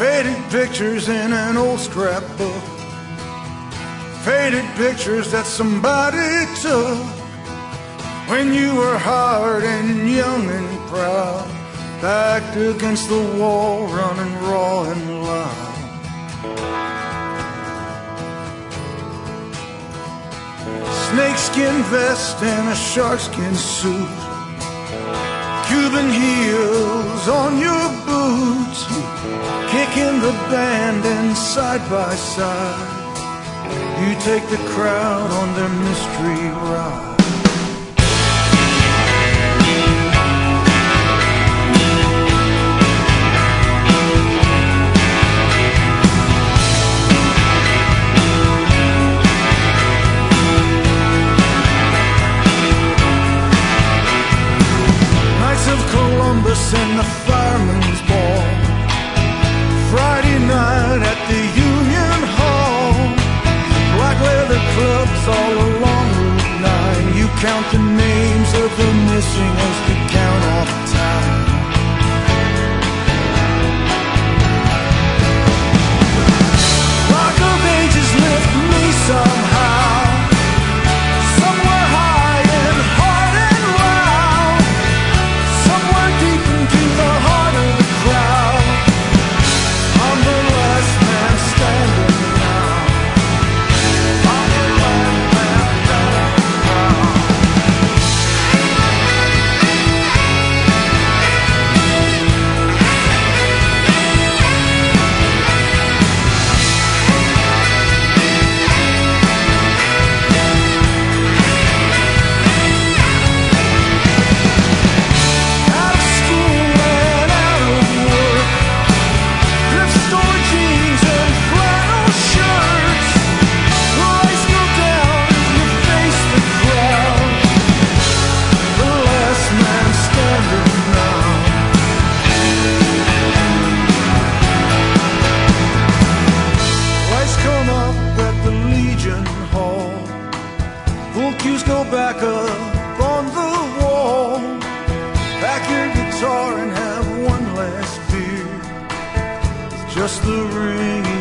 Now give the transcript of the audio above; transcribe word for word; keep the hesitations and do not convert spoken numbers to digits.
Faded pictures in an old scrapbook, faded pictures that somebody took when you were hard and young and proud, backed against the wall, running raw and loud. Snakeskin vest and a sharkskin suit, Cuban heels on your boots, kicking the band and side by side you take the crowd on their mystery ride. Knights of Columbus and the Fireman's Ball, Friday night at the Union Hall, black leather clubs all along Route nine. You count the names of the missing as you count off time. Rock of Ages lift me somehow, somewhere high and hard and loud, somewhere deep into the heart of the crowd. I'm the last man standing now. Cues go back up on the wall. Pack your guitar and have one last beer. It's just the ring